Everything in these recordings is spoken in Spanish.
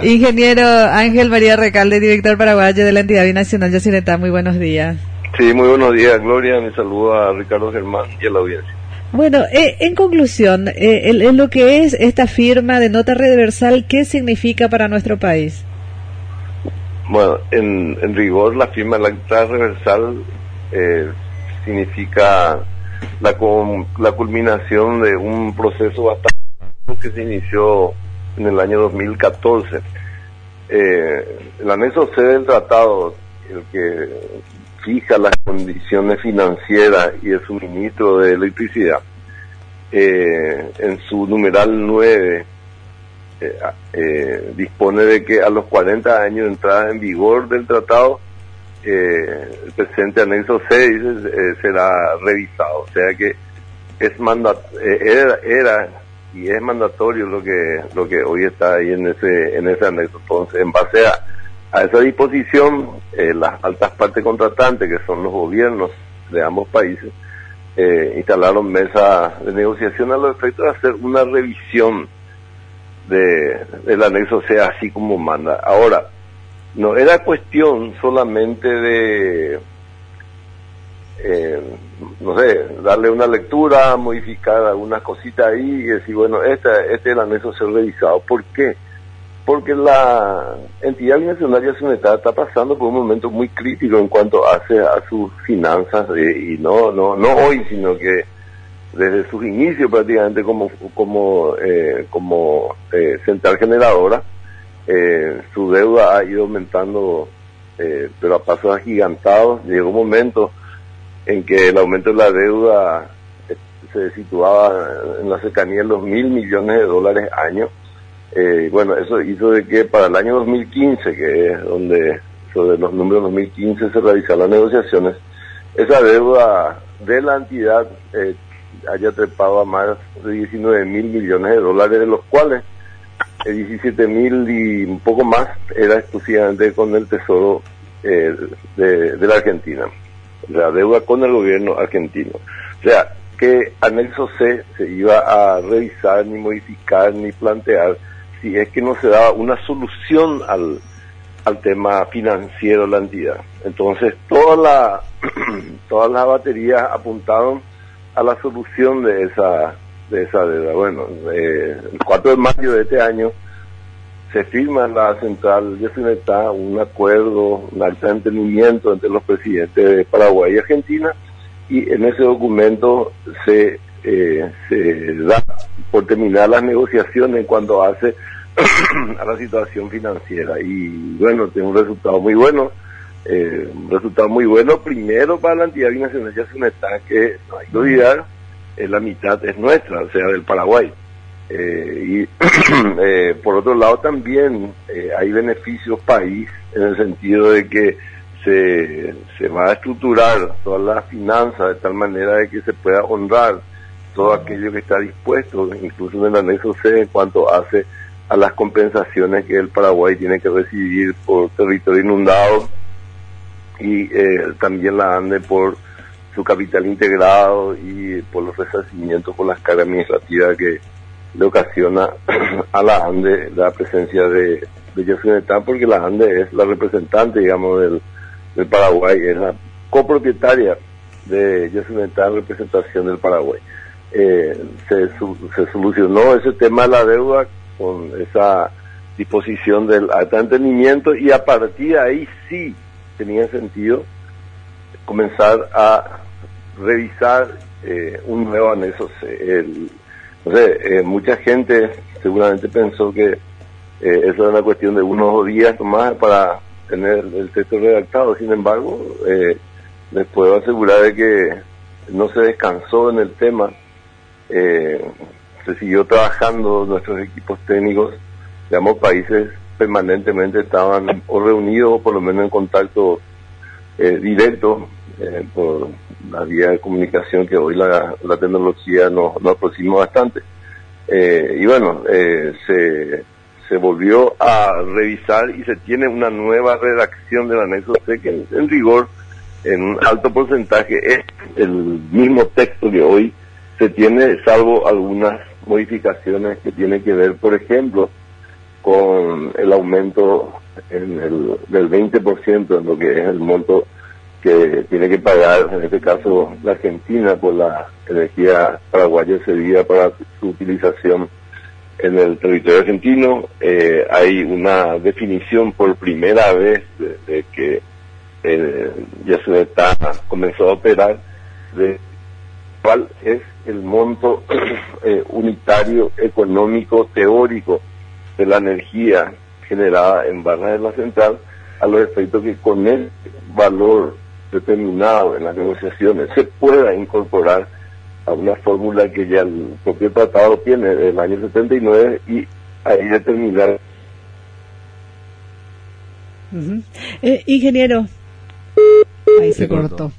Ingeniero Ángel María Recalde, director paraguayo de la entidad binacional Yacyretá, muy buenos días. Sí, muy buenos días, Gloria. Mi saludo a Ricardo Germán y a la audiencia. Bueno, en conclusión, en lo que es esta firma de nota reversal, ¿qué significa para nuestro país? Bueno, en rigor, la firma de la nota reversal significa la culminación de un proceso bastante que se inició en el año 2014. El anexo C del tratado, el que fija las condiciones financieras y el suministro de electricidad, en su numeral 9 dispone de que a los 40 años de entrada en vigor del tratado, el presente anexo C será revisado. O sea que es era y es mandatorio lo que hoy está ahí en ese anexo. Entonces, en base a esa disposición, las altas partes contratantes, que son los gobiernos de ambos países, instalaron mesas de negociación a los efectos de hacer una revisión del anexo C así como manda. Ahora, no era cuestión solamente de darle una lectura, modificar algunas cositas ahí y decir, bueno, este es el anexo ser revisado. ¿Por qué? Porque la entidad binacional Yacyretá está pasando por un momento muy crítico en cuanto hace a sus finanzas, y no hoy, sino que desde sus inicios prácticamente como central generadora. Su deuda ha ido aumentando, pero a pasos agigantados. Llegó un momento en que el aumento de la deuda se situaba en la cercanía de los $1.000 millones año. Bueno, eso hizo de que para el año 2015, que es donde sobre los números 2015 se realizaron las negociaciones, esa deuda de la entidad haya trepado a más de $19.000 millones, de los cuales 17.000 y un poco más era exclusivamente con el Tesoro de la Argentina, la deuda con el gobierno argentino. O sea, que anexo C se iba a revisar, ni modificar, ni plantear, si es que no se daba una solución al tema financiero de la entidad. Entonces, todas las baterías apuntaron a la solución de esa deuda. Bueno, el 4 de mayo de este año se firma en la central Yacyretá un acuerdo, un acta de entendimiento entre los presidentes de Paraguay y Argentina, y en ese documento se da por terminar las negociaciones en cuanto hace a la situación financiera. Y bueno, tiene un resultado muy bueno. Primero para la entidad binacional Yacyretá, que no hay que olvidar, la mitad es nuestra, o sea, del Paraguay. Y por otro lado también hay beneficios país, en el sentido de que se va a estructurar todas las finanzas de tal manera de que se pueda honrar todo aquello que está dispuesto, incluso en el anexo C, en cuanto hace a las compensaciones que el Paraguay tiene que recibir por territorio inundado, y también la ANDE por su capital integrado y por los resarcimientos por las cargas administrativas que le ocasiona a la ANDE la presencia de Yacyretá, porque la ANDE es la representante, digamos, del Paraguay, es la copropietaria de Yacyretá en representación del Paraguay. Se solucionó ese tema de la deuda con esa disposición del acta de entendimiento, y a partir de ahí sí tenía sentido comenzar a revisar un nuevo anexo C. Mucha gente seguramente pensó que eso era una cuestión de unos días más para tener el texto redactado. Sin embargo, les puedo asegurar de que no se descansó en el tema. Se siguió trabajando. Nuestros equipos técnicos de ambos países permanentemente estaban o reunidos o por lo menos en contacto directo por la vía de comunicación que hoy la tecnología nos aproxima bastante. Y bueno, se volvió a revisar y se tiene una nueva redacción del anexo C, que en rigor, en un alto porcentaje, es el mismo texto que hoy se tiene, salvo algunas modificaciones que tienen que ver, por ejemplo, con el aumento del 20% en lo que es el monto que tiene que pagar, en este caso la Argentina, por la energía paraguaya cedida para su utilización en el territorio argentino. Hay una definición por primera vez de que Yacyretá comenzó a operar, de cuál es el monto unitario económico teórico de la energía generada en Barra de la Central, a los efectos que con el valor determinado en las negociaciones se pueda incorporar a una fórmula que ya el propio tratado tiene del año 79 y ahí determinar. Ingeniero, ahí se cortó.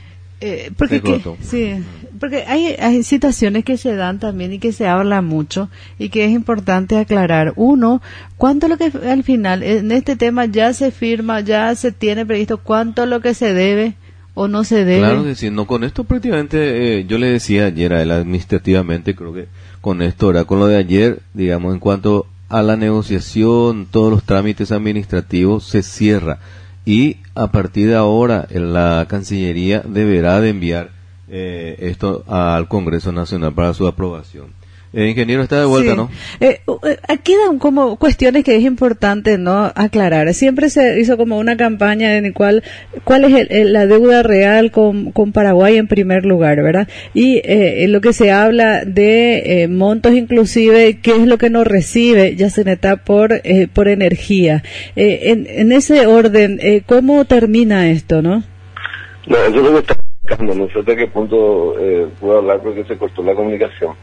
Porque hay situaciones que se dan también y que se habla mucho y que es importante aclarar. Uno, ¿cuánto lo que al final en este tema ya se firma, ya se tiene previsto cuánto lo que se debe o no se debe? Claro que sí, no, con esto prácticamente, yo le decía ayer a él administrativamente, creo que con esto, ahora con lo de ayer, digamos, en cuanto a la negociación, todos los trámites administrativos se cierra. Y a partir de ahora la Cancillería deberá de enviar esto al Congreso Nacional para su aprobación. Ingeniero, está de vuelta, sí, ¿no? Aquí dan como cuestiones que es importante no aclarar. Siempre se hizo como una campaña en la cual es la deuda real con Paraguay en primer lugar, ¿verdad? Y lo que se habla de montos inclusive, qué es lo que nos recibe Yacyretá por energía. En ese orden, ¿cómo termina esto, no? No, eso es lo que está explicando. No sé hasta qué punto puedo hablar porque se cortó la comunicación.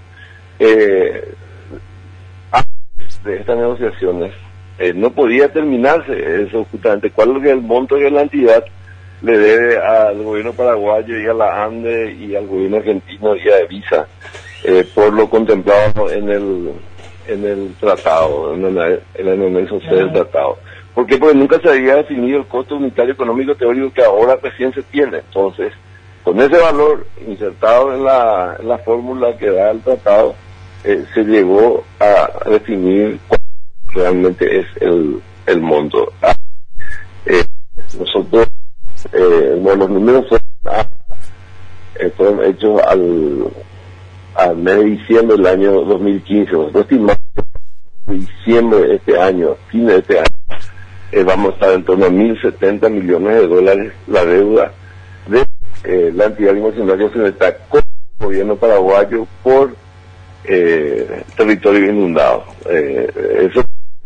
Antes de estas negociaciones no podía terminarse eso justamente, cuál es el monto que la entidad le debe al gobierno paraguayo y a la ANDE y al gobierno argentino y a Evisa por lo contemplado en el tratado, en el anexo C del tratado. ¿Por qué? Porque nunca se había definido el costo unitario económico teórico que ahora recién se tiene. Entonces, con ese valor insertado en la fórmula que da el tratado, se llegó a definir cuál realmente es el monto. Nosotros, los números fueron hechos al mes de diciembre del año 2015. Nosotros estimamos que en diciembre de este año, fin de este año, vamos a estar en torno a $1.070 millones la deuda de la entidad nacional Yacyretá con el gobierno paraguayo por territorio inundado. Eso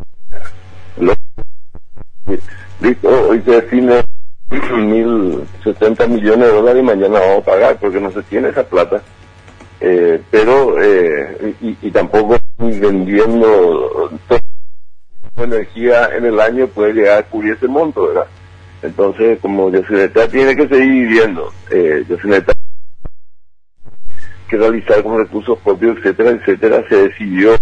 listo, hoy se define $1.070 millones y mañana vamos a pagar porque no se tiene esa plata, pero y tampoco vendiendo toda la energía en el año puede llegar a cubrir ese monto, ¿verdad? Entonces, como Yacyretá tiene que seguir viviendo, Yacyretá que realizar con recursos propios, etcétera, se decidió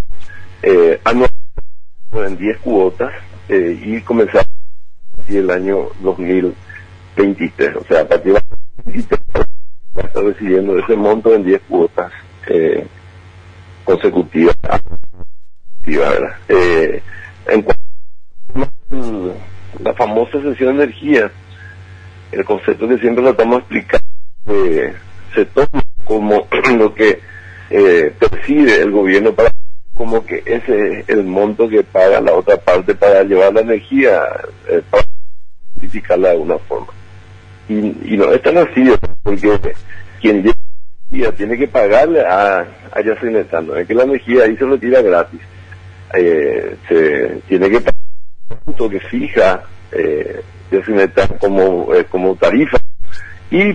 en 10 cuotas y comenzar el año 2023. O sea, a partir de 2023 va a estar recibiendo ese monto en 10 cuotas consecutivas, ¿verdad? En cuanto a la famosa sesión de energía, el concepto que siempre tratamos de explicar, se toma como lo que percibe el gobierno para como que ese es el monto que paga la otra parte para llevar la energía, para identificarla de alguna forma. Y no es tan así, porque quien lleva energía tiene que pagarle a Yacyretá, no es que la energía ahí se retira gratis. Se tiene que pagar un monto que fija Yacyretá como tarifa, y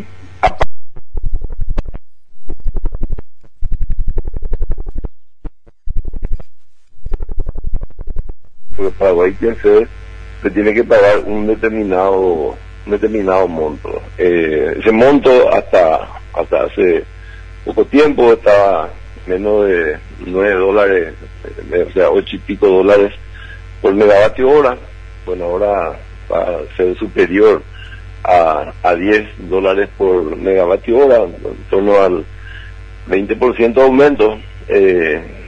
porque Paraguay se tiene que pagar un determinado monto. Ese monto hasta hace poco tiempo estaba menos de $9, o sea, $8 y pico por megavatio hora. Bueno, ahora va a ser superior a $10 por megavatio hora, en torno al 20% de aumento.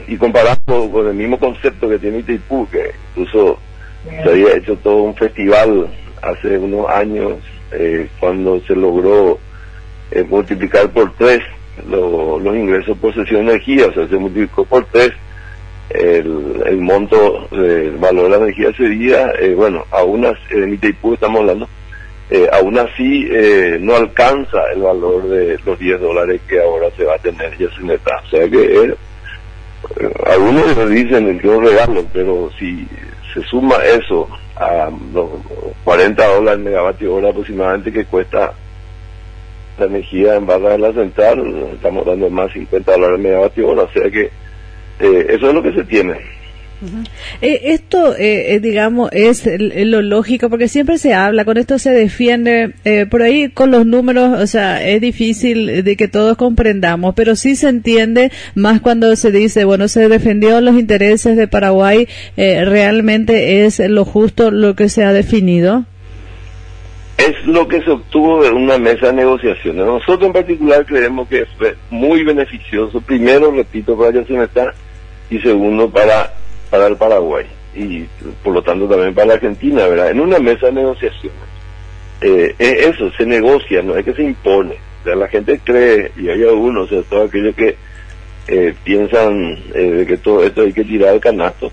y comparando con el mismo concepto que tiene Itaipú, que incluso se había hecho todo un festival hace unos años, cuando se logró multiplicar por 3 los ingresos por sesión de energía, o sea, se multiplicó por 3 el monto del valor de la energía ese día. Bueno, aún así, en Itaipú estamos hablando, aún así no alcanza el valor de los $10 que ahora se va a tener Yacyretá. O sea que algunos dicen que es un regalo, pero si se suma eso a los $40 el megavatio hora aproximadamente que cuesta la energía en barra de la central, estamos dando más $50 el megavatio hora, o sea que eso es lo que se tiene. Uh-huh. Esto, digamos, es lo lógico, porque siempre se habla, con esto se defiende, por ahí con los números, o sea, es difícil de que todos comprendamos, pero sí se entiende más cuando se dice, bueno, se defendió los intereses de Paraguay, realmente es lo justo lo que se ha definido. Es lo que se obtuvo de una mesa de negociaciones. Nosotros en particular creemos que fue muy beneficioso, primero, repito, para Yacyretá, y segundo, para el Paraguay, y por lo tanto también para la Argentina, ¿verdad? En una mesa de negociaciones, eso, se negocia, no es que se impone. O sea, la gente cree, y hay algunos, o sea, todos aquellos que piensan de que todo esto hay que tirar al canasto,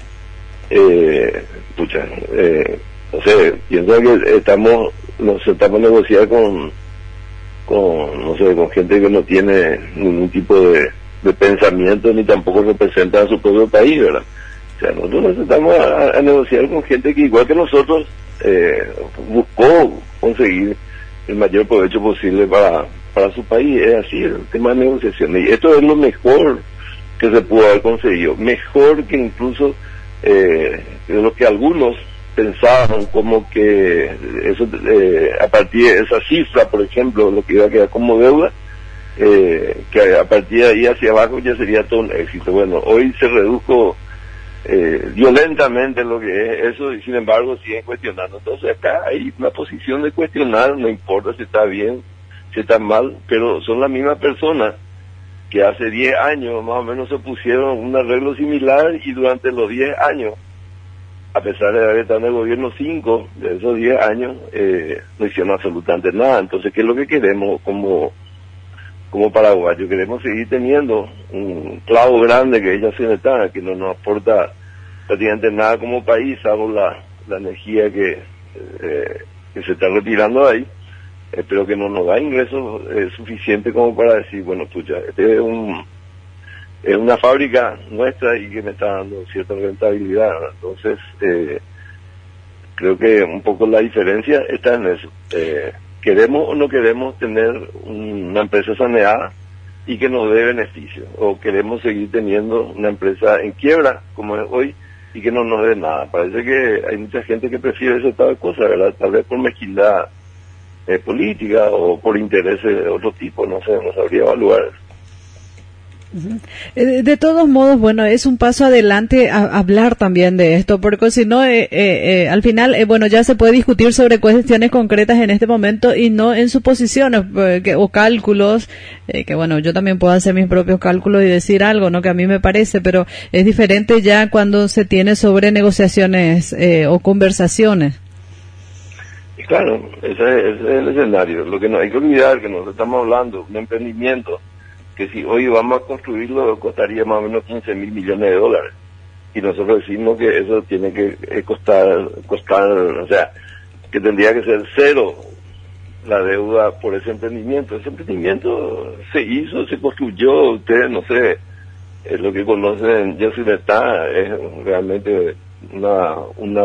no sé, piensan que nos sentamos a negociar con gente que no tiene ningún tipo de pensamiento, ni tampoco representa a su propio país, ¿verdad? O sea, nosotros nos sentamos a negociar con gente que igual que nosotros buscó conseguir el mayor provecho posible para su país. Es así el tema de negociaciones, y esto es lo mejor que se pudo haber conseguido, mejor que incluso de lo que algunos pensaban, como que eso a partir de esa cifra, por ejemplo, lo que iba a quedar como deuda, que a partir de ahí hacia abajo ya sería todo un éxito. Bueno, hoy se redujo violentamente lo que es eso, y sin embargo siguen cuestionando. Entonces acá hay una posición de cuestionar, no importa si está bien, si está mal, pero son las mismas personas que hace 10 años más o menos se pusieron un arreglo similar, y durante los 10 años, a pesar de haber estado en el gobierno 5 de esos 10 años, no hicieron absolutamente nada. Entonces, ¿qué es lo que queremos como paraguayos? Queremos seguir teniendo un clavo grande que es Yacyretá, que no nos aporta prácticamente nada como país, salvo la energía que se está retirando de ahí, pero que no nos da ingresos suficientes como para decir, bueno, pucha, este es una fábrica nuestra y que me está dando cierta rentabilidad, ¿verdad? Entonces, creo que un poco la diferencia está en eso. ¿Queremos o no queremos tener una empresa saneada y que nos dé beneficio? ¿O queremos seguir teniendo una empresa en quiebra, como es hoy, y que no nos dé nada? Parece que hay mucha gente que prefiere ese tipo de cosas, ¿verdad? Tal vez por mezquindad política o por intereses de otro tipo, no sé, no sabría evaluar eso. De todos modos, bueno, es un paso adelante hablar también de esto, porque si no, al final, bueno, ya se puede discutir sobre cuestiones concretas en este momento y no en suposiciones o cálculos, que bueno, yo también puedo hacer mis propios cálculos y decir algo, ¿no? Que a mí me parece, pero es diferente ya cuando se tiene sobre negociaciones o conversaciones. Y claro, ese es el escenario. Lo que no hay que olvidar, que nosotros estamos hablando de un emprendimiento que si hoy vamos a construirlo costaría más o menos $15 mil millones. Y nosotros decimos que eso tiene que costar, o sea, que tendría que ser cero la deuda por ese emprendimiento. Ese emprendimiento se hizo, se construyó, ustedes no sé, lo que conocen Yacyretá es realmente una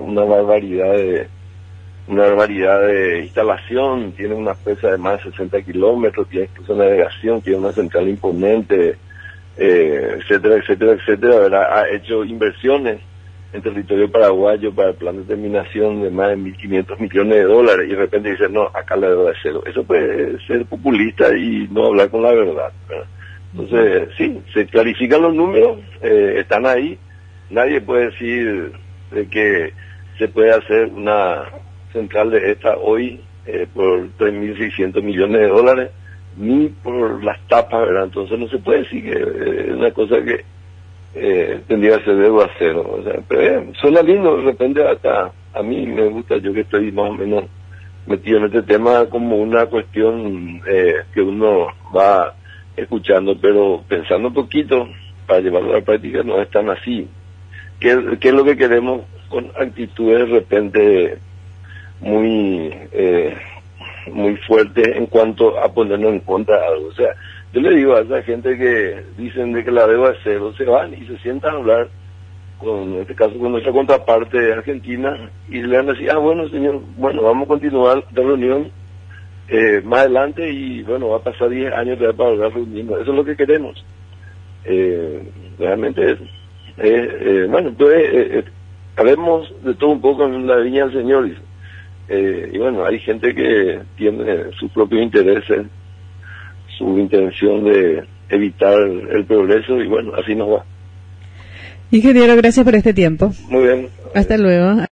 barbaridad de instalación. Tiene una presa de más de 60 kilómetros, tiene incluso navegación, tiene una central imponente, etcétera, ¿verdad? Ha hecho inversiones en territorio paraguayo para el plan de terminación de más de $1.500 millones, y de repente dice, no, acá la deuda es cero. Eso puede ser populista y no hablar con la verdad, ¿verdad? Entonces, sí, se clarifican los números, están ahí. Nadie puede decir de que se puede hacer una central de esta hoy por $3.600 millones, ni por las tapas, ¿verdad? Entonces no se puede decir que es una cosa que tendría que ser deuda cero. O sea, pero suena lindo, de repente hasta a mí me gusta, yo que estoy más o menos metido en este tema, como una cuestión que uno va escuchando, pero pensando un poquito para llevarlo a la práctica no es tan así. ¿Qué es lo que queremos con actitudes de repente muy fuertes en cuanto a ponernos en contra de algo? O sea, yo le digo a esa gente que dicen de que la deuda es cero, se van y se sientan a hablar en este caso con nuestra contraparte de Argentina, y le van a decir, bueno señor, bueno, vamos a continuar la reunión más adelante, y bueno, va a pasar 10 años para volver a reunirnos. Eso es lo que queremos. Realmente bueno, entonces haremos de todo un poco en la viña del Señor, y bueno, hay gente que tiene sus propios intereses, su intención de evitar el progreso, y bueno, así nos va. Ingeniero, gracias por este tiempo. Muy bien. Hasta luego.